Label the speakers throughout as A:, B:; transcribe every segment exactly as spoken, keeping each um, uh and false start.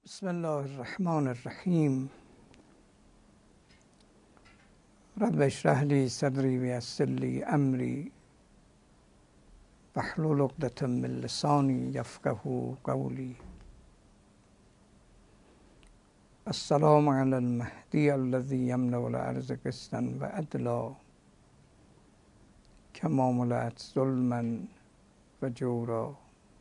A: بسم الله الرحمن الرحیم. رب اشرح لی صدری ویسر لی امری واحلل عقدة من لسانی یفقهوا قولی. السلام علی المهدی الذی یملأ الارض قسطا وعدلا کما ملأت ظلما و جورا.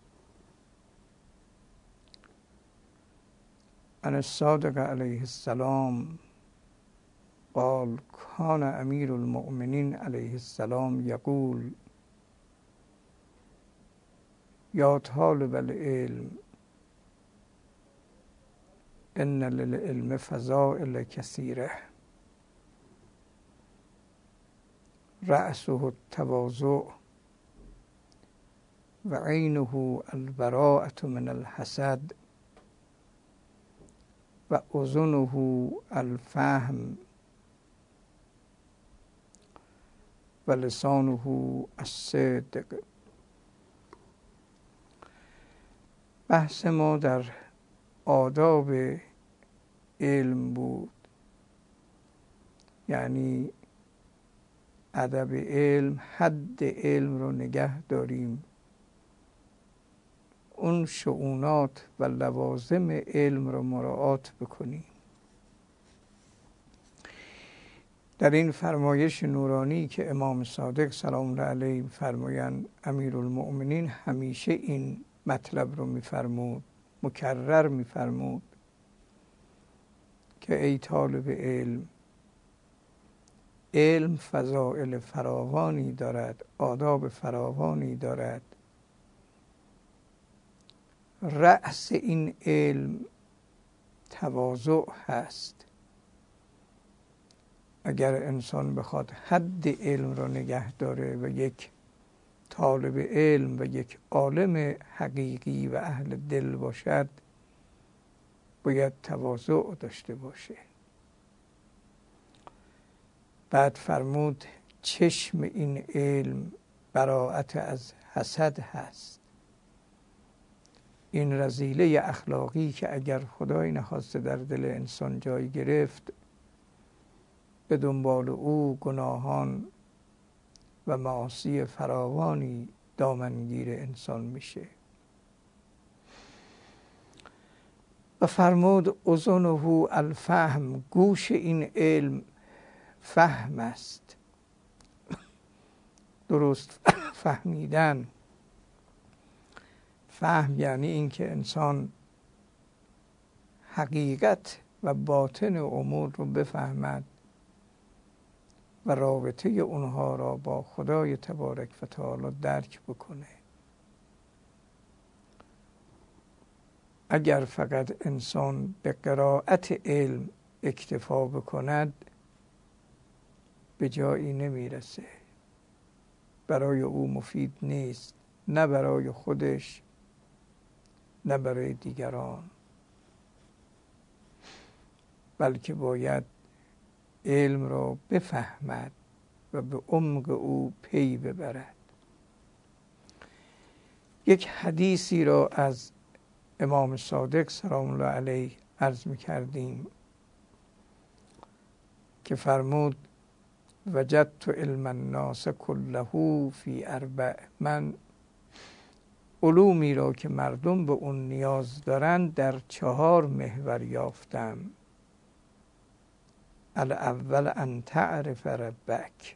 A: عن الصادق علیه السلام قال کان امیر المؤمنین علیه السلام یقول یا طالب العلم ان للعلم فضائل کثیره رأسه التواضع و عینه البراءة من الحسد و اذنه الفهم و لسانه الصدق. بحث ما در آداب علم بود، یعنی ادب علم، حد علم رو نگه داریم، اون شؤونات و لوازم علم رو مراعات بکنیم. در این فرمایش نورانی که امام صادق سلام الله علیه فرمایند، امیرالمؤمنین همیشه این مطلب رو میفرمود، مکرر میفرمود که ای طالب علم، علم فضائل فراوانی دارد، آداب فراوانی دارد. رأس این علم تواضع هست. اگر انسان بخواد حد علم را نگه داره و یک طالب علم و یک عالم حقیقی و اهل دل باشد، باید تواضع داشته باشه. بعد فرمود چشم این علم براءت از حسد هست. این رذیله اخلاقی که اگر خدای نخواسته در دل انسان جای گرفت، به دنبال او گناهان و معاصی فراوانی دامنگیر انسان میشه. و فرمود اذنه الفهم، گوش این علم فهم است، درست فهمیدن. فهم یعنی این که انسان حقیقت و باطن امور رو بفهمد و رابطه اونها را با خدای تبارک و تعالی درک بکنه. اگر فقط انسان به قرائت علم اکتفا بکند، به جایی نمیرسه، برای او مفید نیست، نه برای خودش نه برای دیگران، بلکه باید علم را بفهمد و به عمق او پی ببرد. یک حدیثی را از امام صادق سلام الله علیه عرض می کردیم که فرمود وجدت علم الناس كله فی اربع. من علومی را که مردم به اون نیاز دارند در چهار محور یافتم. الاول ان تعرف ربک،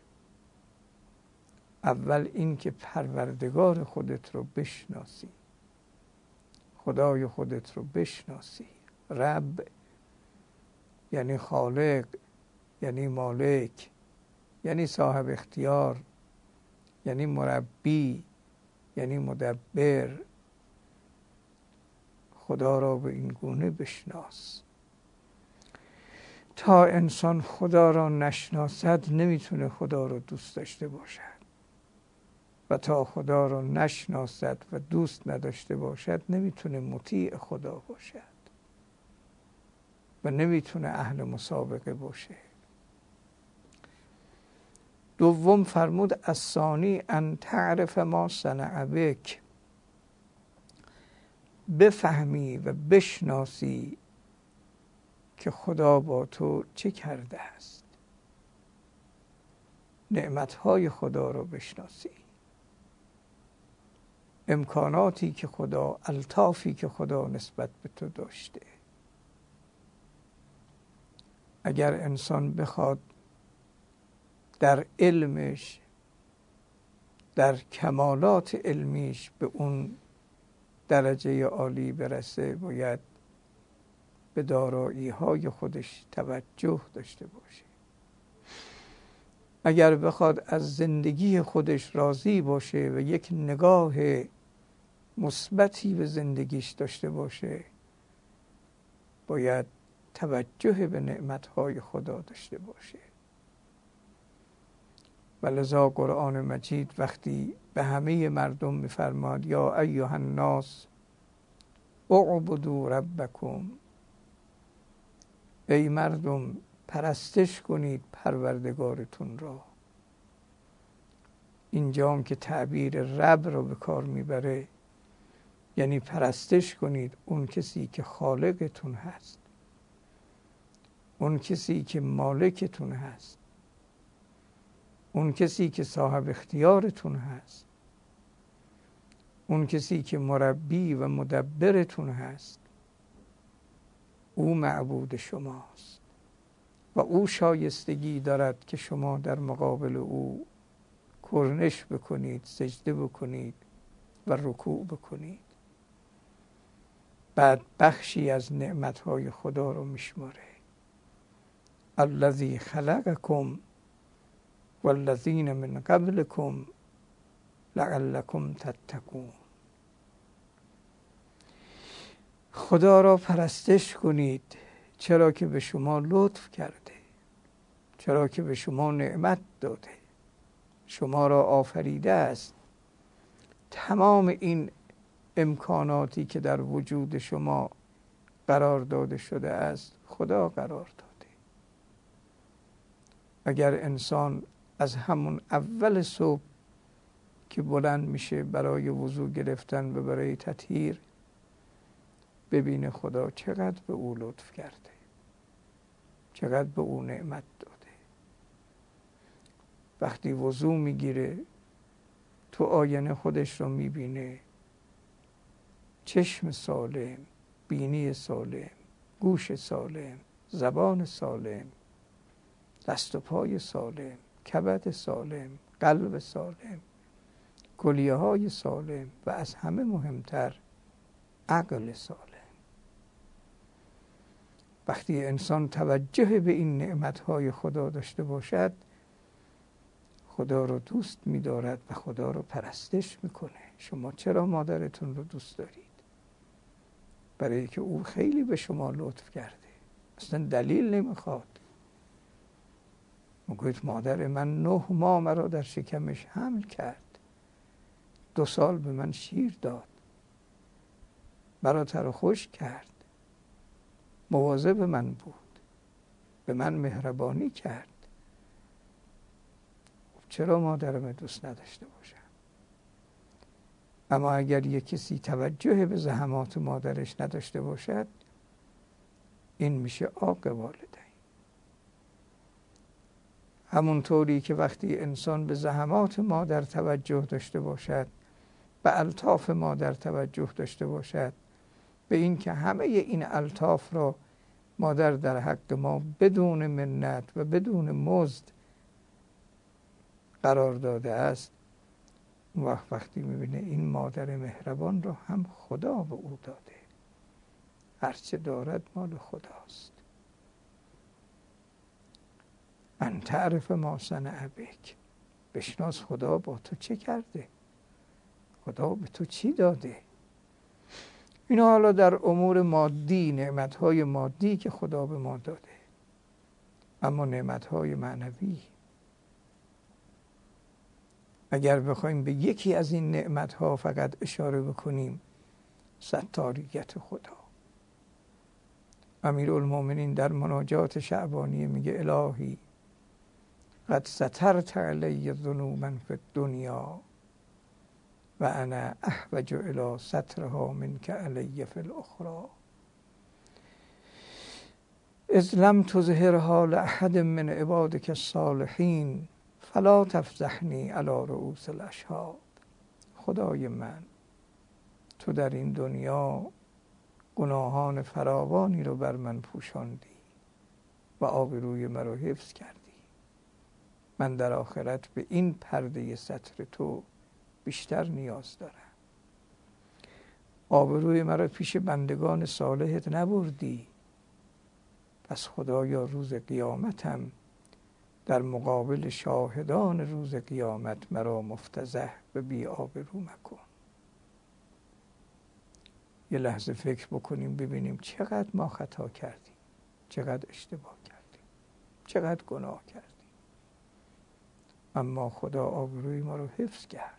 A: اول این که پروردگار خودت رو بشناسی، خدای خودت رو بشناسی. رب یعنی خالق، یعنی مالک، یعنی صاحب اختیار، یعنی مربی، یعنی مدبر. خدا را به این گونه بشناس. تا انسان خدا را نشناسد نمیتونه خدا را دوست داشته باشد، و تا خدا را نشناسد و دوست نداشته باشد نمیتونه مطیع خدا باشد و نمیتونه اهل مسابقه باشه. دوم فرمود الثانی ان تعرف ما صنع بک، بفهمی و بشناسی که خدا با تو چه کرده است، نعمتهای خدا رو بشناسی، امکاناتی که خدا، الطافی که خدا نسبت به تو داشته. اگر انسان بخواد در علمش، در کمالات علمیش به اون درجه عالی برسه، باید به دارایی های خودش توجه داشته باشه. اگر بخواد از زندگی خودش راضی باشه و یک نگاه مثبتی به زندگیش داشته باشه، باید توجه به نعمتهای خدا داشته باشه. و لذا قرآن مجید وقتی به همه مردم می‌فرماد یا ایها الناس اعبدوا ربکم، ای مردم پرستش کنید پروردگارتون را. اینجا هم که تعبیر رب رو به کار میبره، یعنی پرستش کنید اون کسی که خالقتون هست، اون کسی که مالکتون هست، اون کسی که صاحب اختیارتون هست، اون کسی که مربی و مدبرتون هست. او معبود شماست و او شایستگی دارد که شما در مقابل او کرنش بکنید، سجده بکنید و رکوع بکنید. بعد بخشی از نعمتهای خدا رو میشماره. الذی خلقکم والذین من قبلکم لعلکم تتقون. خدا را پرستش کنید چرا که به شما لطف کرده، چرا که به شما نعمت داده، شما را آفریده است. تمام این امکاناتی که در وجود شما قرار داده شده است خدا قرار داده. اگر انسان از همون اول صبح که بلند میشه برای وضو گرفتن و برای تطهیر ببینه خدا چقدر به او لطف کرده، چقدر به او نعمت داده. وقتی وضو میگیره تو آینه خودش رو میبینه، چشم سالم، بینی سالم، گوش سالم، زبان سالم، دست و پای سالم، کبد سالم، قلب سالم، کلیه های سالم و از همه مهمتر عقل سالم. وقتی انسان توجه به این نعمتهای خدا داشته باشد، خدا رو دوست می‌دارد و خدا رو پرستش میکنه. شما چرا مادرتون رو دوست دارید؟ برای که او خیلی به شما لطف کرده، اصلا دلیل نمیخواد. میگوید مادر من نه ماه مرا در شکمش حمل کرد، دو سال به من شیر داد، مرا تر و خوش کرد، مواظب من بود، به من مهربانی کرد. چرا مادرم دوست نداشته باشم؟ اما اگر یک کسی توجه به زحمات مادرش نداشته باشد، این میشه عاق والدین. همونطوری که وقتی انسان به زحمات مادر توجه داشته باشد، به الطاف مادر توجه داشته باشد، به این که همه این الطاف را مادر در حق ما بدون منت و بدون مزد قرار داده است، اون وقت وقتی میبینه این مادر مهربان را هم خدا به او داده، هرچه دارد مال خداست. ان تعرف ما صنع بک، بشناس خدا با تو چه کرده، خدا به تو چی داده. اینا حالا در امور مادی، نعمتهای مادی که خدا به ما داده. اما نعمتهای معنوی، اگر بخوایم به یکی از این نعمتها فقط اشاره بکنیم، ستاریت خدا. امیرالمومنین در مناجات شعبانیه میگه الهی قد سترت علی ذنوبا فی الدنیا و انا احوج الی سترها منک علی فی الاخرى. اذ لم تظهر حال احد من عبادک الصالحین فلا تفضحنی علی رؤوس الاشهاد. خدای من، تو در این دنیا گناهان فراوانی رو بر من پوشاندی و آبروی مرا حفظ کردی. من در آخرت به این پرده ستر تو بیشتر نیاز دارم. آبروی مرا پیش بندگان صالحت نبردی، پس خدایا روز قیامتم در مقابل شاهدان روز قیامت مرا مفتضح و بی آبرو مکن. یه لحظه فکر بکنیم ببینیم چقدر ما خطا کردیم، چقدر اشتباه کردیم، چقدر گناه کردیم، اما خدا آبروی ما رو حفظ کرد.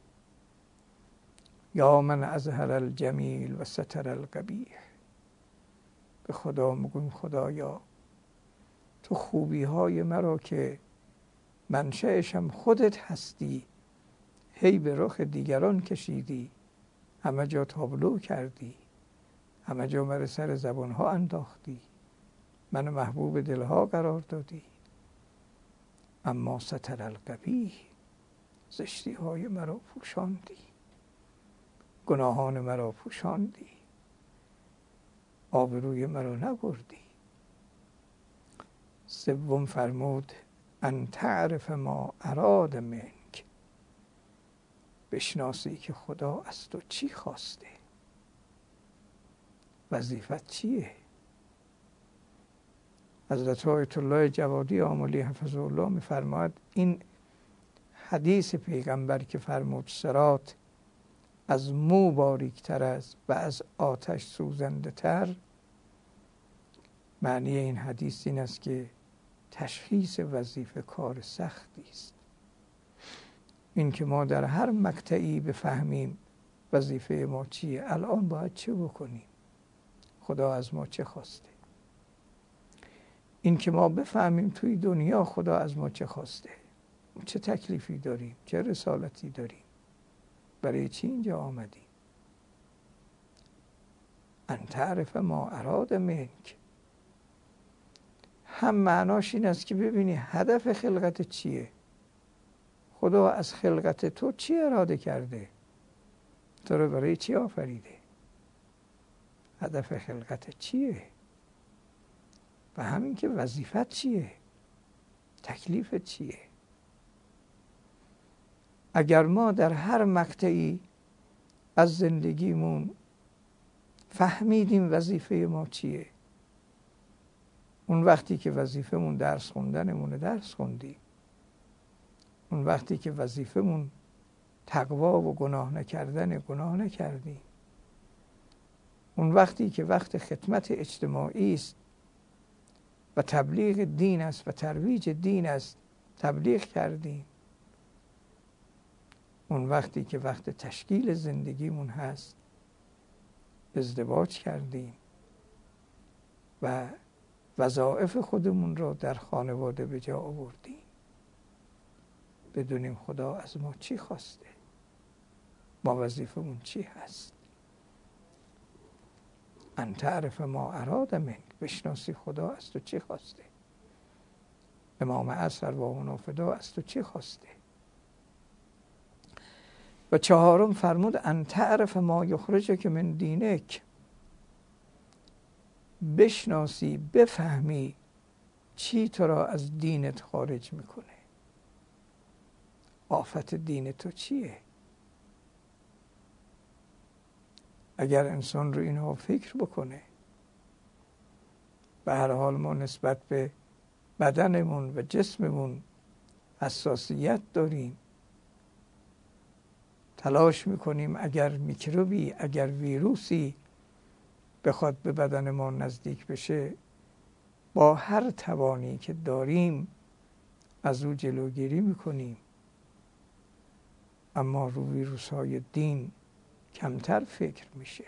A: یا من اظهر الجمیل و ستر القبیح. به خدا میگویم خدایا تو خوبی های مرا که منشأش هم خودت هستی هی به رخ دیگران کشیدی، همه جا تابلو کردی، همه جا مرا سر زبانها انداختی، من محبوب دلها قرار دادی، اما ستر القبیح، زشتی های مرا پوشاندی، گناهان مرا پوشاندی، آبروی مرا نبردی. سوم فرمود ان تعرف ما اراد منک. بشناسی که خدا از تو چی خواسته، وظیفت چیه. حضرت آیت الله جوادی آملی حفظه الله می‌فرماید این حدیث پیغمبر که فرمود صراط از مو باریکتر است و از آتش سوزنده تر، معنی این حدیث این است که تشخیص وظیفه کار سختی است. این که ما در هر مقطعی بفهمیم وظیفه ما چیه، الان باید چه بکنیم، خدا از ما چه خواسته. این که ما بفهمیم توی دنیا خدا از ما چه خواسته، چه تکلیفی داریم، چه رسالتی داریم، برای چی اینجا آمدیم. ان تعرف ما اراد منک، هم معناش این است که ببینی هدف خلقت چیه، خدا از خلقت تو چی اراده کرده، تو رو برای چی آفریده، هدف خلقت چیه، و همین که وظیفت چیه، تکلیفت چیه. اگر ما در هر مقطعی از زندگیمون فهمیدیم وظیفه ما چیه، اون وقتی که وظیفمون درس خوندنمونه درس خوندیم، اون وقتی که وظیفمون تقوا و گناه نکردن گناه نکردیم، اون وقتی که وقت خدمت اجتماعی است و تبلیغ دین است و ترویج دین است تبلیغ کردیم، اون وقتی که وقت تشکیل زندگیمون هست ازدواج کردیم و وظایف خودمون رو در خانواده به جا آوردیم، بدونیم خدا از ما چی خواسته، ما وظیفمون چی هست. ان تعرف ما اراد منک، بشناسی خدا از تو چی خواسته. امام عصر و اون فدا از تو چی خواسته. و چهارم فرمود ان تعرف ما یخرجک من دینک، بشناسی بفهمی چی تو را از دینت خارج میکنه، آفت دین تو چیه. اگر انسان رو اینها فکر بکنه، به هر حال ما نسبت به بدنمون و جسممون حساسیت داریم، تلاش میکنیم اگر میکروبی، اگر ویروسی بخواد به بدن ما نزدیک بشه، با هر توانی که داریم از او جلوگیری میکنیم، اما رو ویروس های دین کمتر فکر میشه.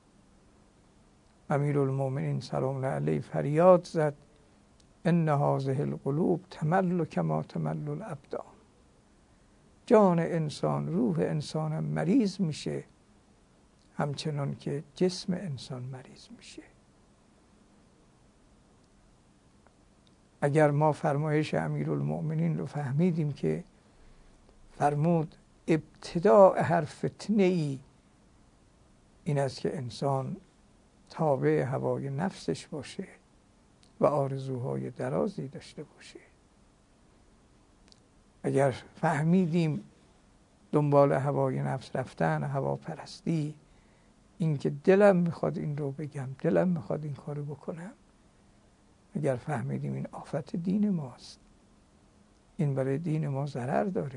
A: امیرالمومنین سلام الله علیه فریاد زد ان هذه القلوب تمل کما تمل الابدان. جان انسان، روح انسان هم مریض میشه همچنان که جسم انسان مریض میشه. اگر ما فرمایش امیرالمؤمنین رو فهمیدیم که فرمود ابتداء هر فتنه ای این است که انسان تابع هوای نفسش باشه و آرزوهای درازی داشته باشه. اگر فهمیدیم دنبال هوای نفس رفتن، هواپرستی، این که دلم میخواد این رو بگم، دلم میخواد این کارو بکنم، اگر فهمیدیم این آفت دین ماست، این برای دین ما ضرر داره.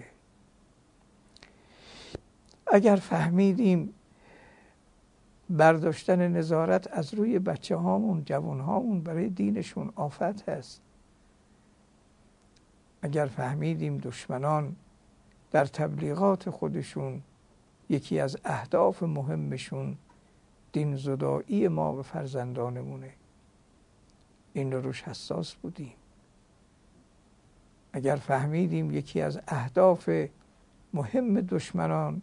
A: اگر فهمیدیم برداشتن نظارت از روی بچه هامون، جوان هامون برای دینشون آفت هست، اگر فهمیدیم دشمنان در تبلیغات خودشون یکی از اهداف مهمشون دین زدایی ما و فرزندانمونه، این رو روش حساس بودیم. اگر فهمیدیم یکی از اهداف مهم دشمنان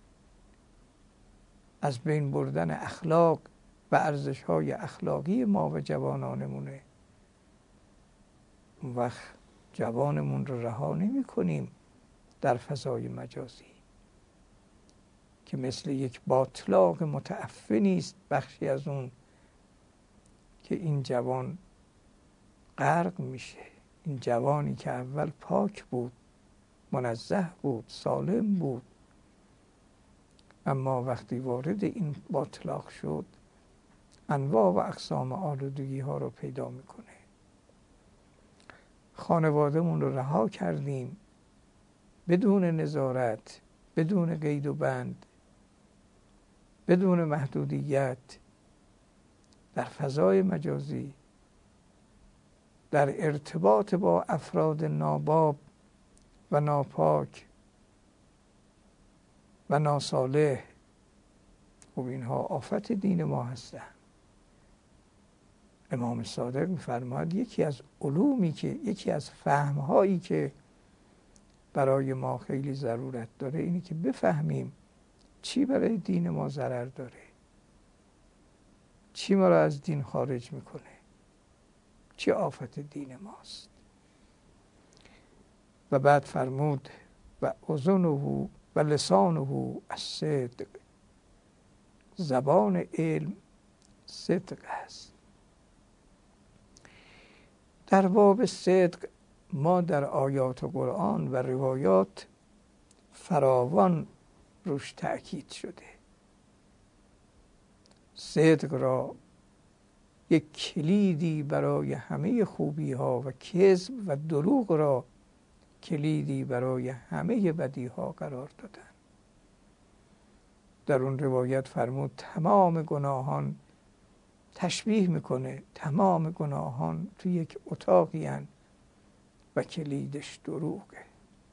A: از بین بردن اخلاق و ارزش‌های اخلاقی ما و جوانانمونه، اون وقت جوانمون رو رها نمی کنیم در فضای مجازی که مثل یک باطلاق متعفنی است بخشی از اون که این جوان غرق میشه. این جوانی که اول پاک بود، منزه بود، سالم بود، اما وقتی وارد این باطلاق شد انواع و اقسام آلودگی ها رو پیدا میکنه. خانوادهمون رو رها کردیم بدون نظارت، بدون قید و بند، بدون محدودیت، در فضای مجازی، در ارتباط با افراد ناباب و ناپاک و ناصالح. خب اینها آفت دین ما هستند. امام صادق می‌فرماید یکی از علومی که یکی از فهم‌هایی که برای ما خیلی ضرورت داره اینه که بفهمیم چی برای دین ما ضرر داره، چی ما را از دین خارج میکنه، چی آفت دین ماست. و بعد فرمود و اذنه و لسانه الصدق، زبان علم صدق است. در باب صدق ما در آیات قرآن و روایات فراوان روش تأکید شده. صدق را یک کلیدی برای همه خوبی ها و کذب و دروغ را کلیدی برای همه بدی ها قرار دادن. در اون روایت فرمود تمام گناهان، تشبیه میکنه تمام گناهان تو یک اتاقی هن و کلیدش دروغه.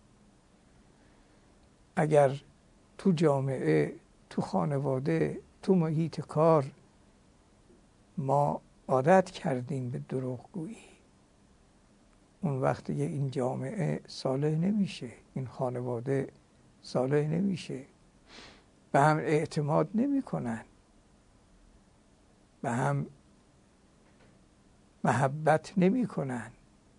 A: اگر تو جامعه، تو خانواده، تو محیط کار ما عادت کردیم به دروغگویی، اون وقت دیگه این جامعه صالح نمیشه، این خانواده صالح نمیشه، به هم اعتماد نمی کنن، به هم محبت نمی کنن.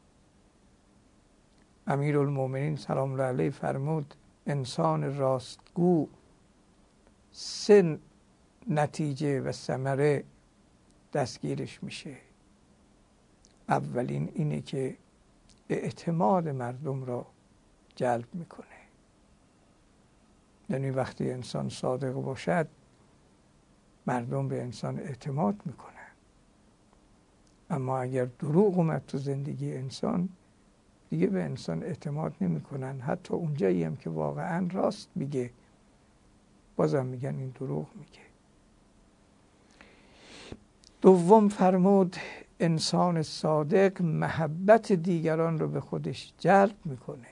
A: امیرالمؤمنین سلام الله علیه فرمود انسان راستگو سه نتیجه و ثمره دستگیرش میشه. اولین اینه که اعتماد مردم را جلب میکنه، یعنی وقتی انسان صادق باشد مردم به انسان اعتماد میکنن. اما اگر دروغ اومد تو زندگی انسان دیگه به انسان اعتماد نمیکنن. حتی اونجایی هم که واقعا راست میگه بازم میگن این دروغ میگه. دوم فرمود انسان صادق محبت دیگران رو به خودش جلب میکنه.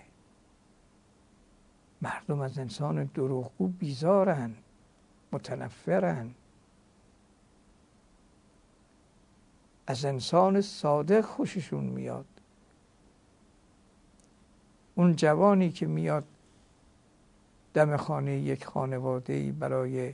A: مردم از انسان دروغگو بیزارن، متنفرن. از انسان صادق خوششون میاد. اون جوانی که میاد دم خانه یک خانواده‌ای برای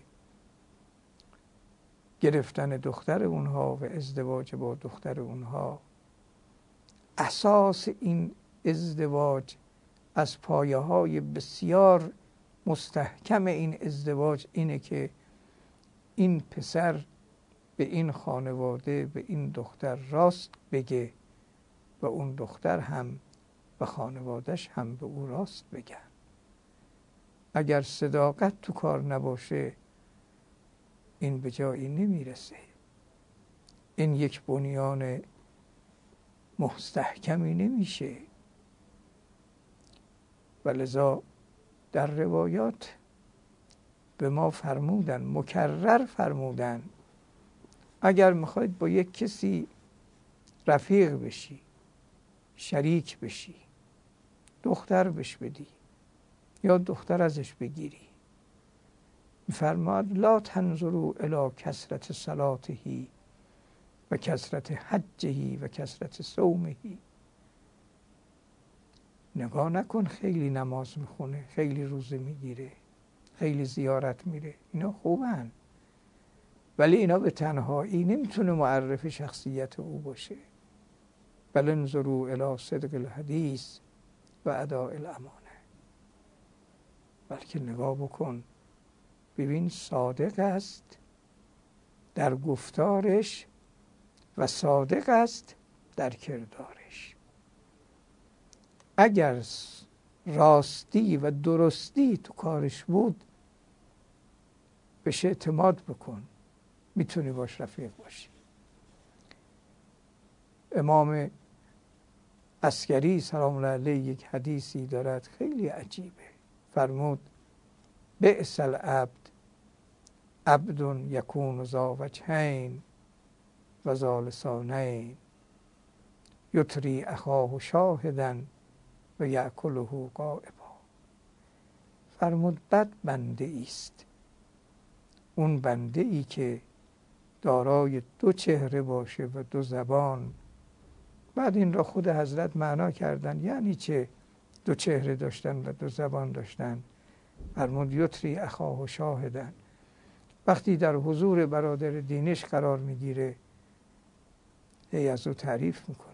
A: گرفتن دختر اونها و ازدواج با دختر اونها اساس این ازدواج، از پایه های بسیار مستحکم این ازدواج اینه که این پسر به این خانواده، به این دختر راست بگه و اون دختر هم و خانوادهش هم به او راست بگن. اگر صداقت تو کار نباشه این به جایی نمیرسه. این یک بنیان مستحکمی نمیشه. و لذا در روایات به ما فرمودن، مکرر فرمودن، اگر میخواید با یک کسی رفیق بشی، شریک بشی، دختر بش بدی یا دختر ازش بگیری، میفرماد لا تنظروا الی کثرت صلاته و کثرت حجه و کثرت صومه. نگاه نکن خیلی نماز میخونه، خیلی روزه میگیره، خیلی زیارت میره، اینا خوبن، ولی اینا به تنهایی نمیتونه معرف شخصیت او باشه. بل انظروا الی صدق الحدیث و اداء الامانه. بلکه نگاه بکن ببین صادق است در گفتارش و صادق است در کردارش. اگر راستی و درستی تو کارش بود بهش اعتماد بکن، میتونی باش رفیق باشی. امام عسکری سلام الله علیه یک حدیثی دارد خیلی عجیبه. فرمود بئس العبد عبد یکون ذا وجهین و ذا لسانین یطری اخاه شاهدا و یأکله غائبا. فرمود بد بنده است اون بنده ای که دارای دو چهره باشه و دو زبان. بعد این را خود حضرت معنا کردن، یعنی چه دو چهره داشتن و دو زبان داشتن؟ فرمود یطری اخاه شاهدا، وقتی در حضور برادر دینش قرار میگیره هی از او تعریف میکنه،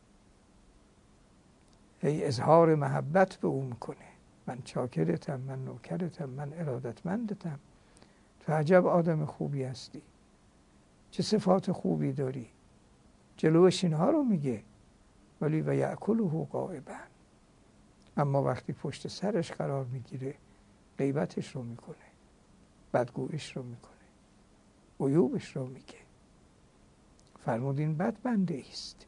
A: هی اظهار محبت به او میکنه، من چاکرتم، من نوکرتم، من ارادتمندتم، تو عجب آدم خوبی هستی، چه صفات خوبی داری. جلوش اینها رو میگه، ولی و یأکله غائبا. اما وقتی پشت سرش قرار میگیره غیبتش رو میکنه، بدگویش رو میکنه، عیوبش رو میگه. فرمود این بد بنده است.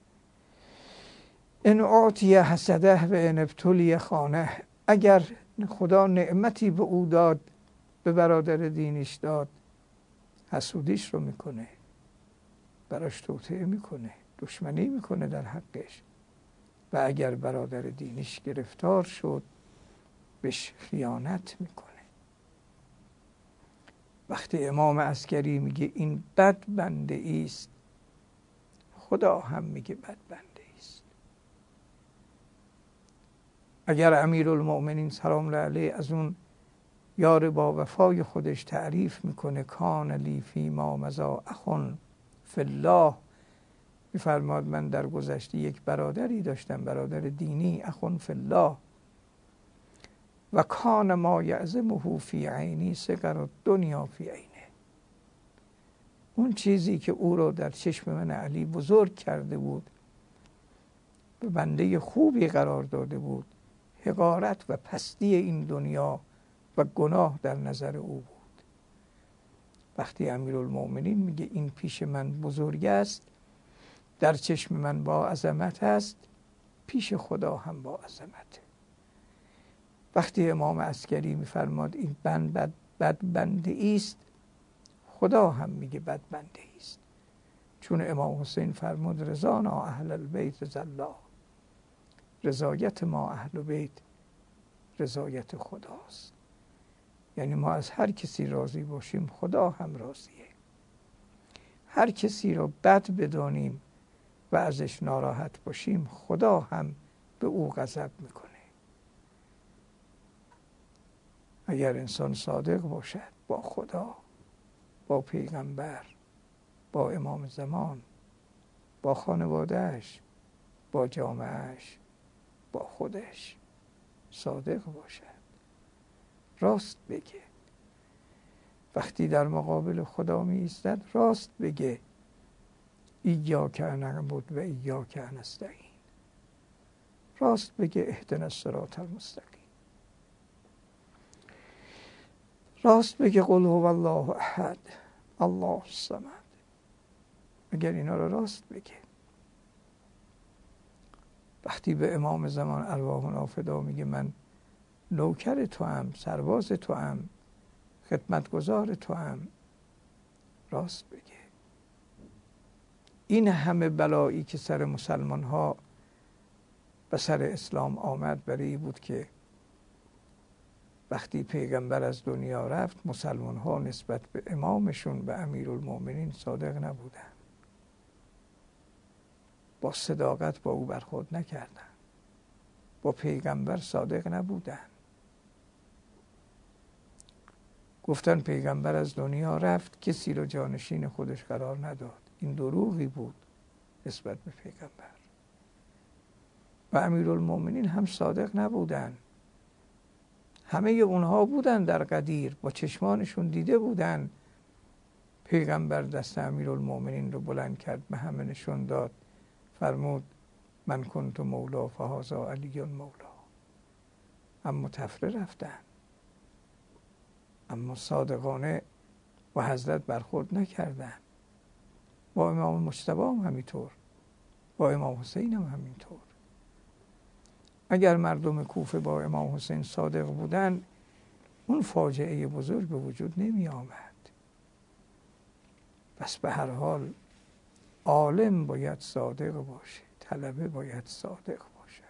A: ان اعطی حسده و ان ابتلی خانه. اگر خدا نعمتی به او داد، به برادر دینش داد، حسودیش رو میکنه، براش توطئه میکنه، دشمنی میکنه در حقش. و اگر برادر دینش گرفتار شد بهش خیانت میکنه. وقتی امام عسکری میگه این بد بنده است، خدا هم میگه بد بنده است. اگر امیرالمؤمنین سلام الله علیه از اون یار با وفای خودش تعریف میکنه، کان لی فی ما مضی اخ فی الله، میفرماد من در گذشته یک برادری داشتم، برادر دینی، اخ فی الله، و کان ما یعظمه فی عینی صغر الدنیا فی عینه. اون چیزی که او را در چشم من علی بزرگ کرده بود، به بنده خوبی قرار داده بود، حقارت و پستی این دنیا و گناه در نظر او بود. وقتی امیرالمؤمنین میگه این پیش من بزرگ است، در چشم من با عظمت است، پیش خدا هم با عظمته. وقتی امام عسکری میفرماد این بند بد, بد بنده است، خدا هم میگه بد بنده است. چون امام حسین فرمود رضانا اهل البیت زلا، رضایت ما اهل بیت رضایت خداست. یعنی ما از هر کسی راضی باشیم خدا هم راضیه. هر کسی را بد بدانیم و ازش ناراحت باشیم خدا هم به او غضب میکنه. اگر انسان صادق باشد با خدا، با پیغمبر، با امام زمان، با خانوادهش، با جامعهش، با خودش صادق باشد، راست بگه. وقتی در مقابل خدا می ایستد راست بگه ایاک نعبد و ایاک نستعین، راست بگه اهدنا الصراط المستقیم، راست بگه قل هو الله احد الله الصمد. اگر اینا رو راست بگه، وقتی به امام زمان ارواحنا فدا میگه من نوکر تو ام، سرباز تو ام، خدمتگزار تو ام، راست بگه. این همه بلایی که سر مسلمان ها و سر اسلام آمد برای این بود که وقتی پیغمبر از دنیا رفت مسلمان ها نسبت به امامشون و امیرالمؤمنین صادق نبودن، با صداقت با او برخورد نکردن، با پیغمبر صادق نبودن. گفتن پیغمبر از دنیا رفت، کسی رو جانشین خودش قرار نداد. این دروغی بود نسبت به پیغمبر. و امیرالمؤمنین هم صادق نبودن. همه اونها بودن در غدیر، با چشمانشون دیده بودن پیغمبر دست امیرالمؤمنین رو بلند کرد، به همه نشون داد، فرمود من کنت مولا فهذا علی مولا. اما تفره رفتن، اما صادقانه با حضرت برخورد نکردن. با امام مجتبی هم همینطور، با امام حسین هم همینطور. اگر مردم کوفه با امام حسین صادق بودن اون فاجعه بزرگ به وجود نمی آمد. بس به هر حال عالم باید صادق باشه، طلبه باید صادق باشه،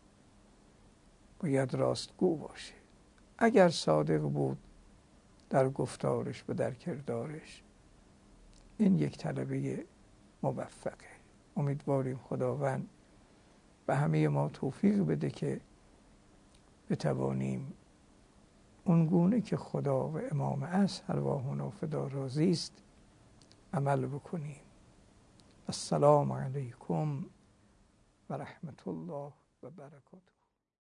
A: باید راستگو باشه. اگر صادق بود در گفتارش و در کردارش، این یک طلبه موفقه. امیدواریم خداوند به همه ما توفیق بده که بتوانیم اون گونه که خدا و امام عصر ارواحنا فدا راضی است عمل بکنیم. السلام علیکم و رحمت الله و برکاته.